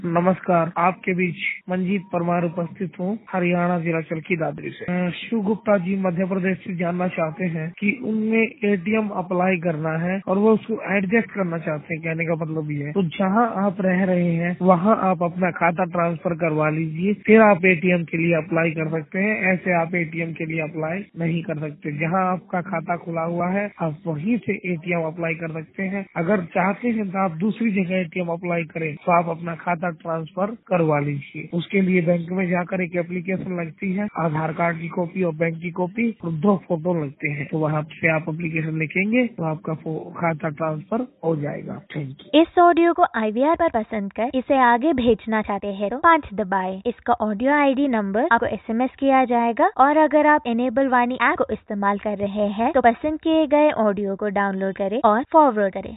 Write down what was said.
नमस्कार, आपके बीच मंजीत परमार उपस्थित हूँ, हरियाणा जिला चरखी दादरी से। शिव गुप्ता जी मध्य प्रदेश से जानना चाहते हैं कि उनमें एटीएम अप्लाई करना है और वो उसको एडजस्ट करना चाहते हैं। कहने का मतलब ये है, तो जहाँ आप रह रहे हैं वहाँ आप अपना खाता ट्रांसफर करवा लीजिए, फिर आप एटीएम के लिए अप्लाई कर सकते हैं। ऐसे आप एटीएम के लिए अप्लाई नहीं कर सकते। जहाँ आपका खाता खुला हुआ है आप वहीं से एटीएम अप्लाई कर सकते हैं। अगर चाहते हैं तो आप दूसरी जगह एटीएम अप्लाई करें तो आप अपना खाता ट्रांसफर करवा लीजिए। उसके लिए बैंक में जाकर एक एप्लीकेशन लगती है, आधार कार्ड की कॉपी और बैंक की कॉपी और 2 फोटो लगते हैं। तो वहाँ से आप एप्लीकेशन लिखेंगे तो आपका खाता ट्रांसफर हो जाएगा। Thank you. इस ऑडियो को IVR पर पसंद कर इसे आगे भेजना चाहते हैं तो 5 दबाएं। इसका ऑडियो ID नंबर आपको SMS किया जाएगा और अगर आप इनेबल वाणी ऐप को इस्तेमाल कर रहे हैं तो पसंद किए गए ऑडियो को डाउनलोड करें और फॉरवर्ड करें।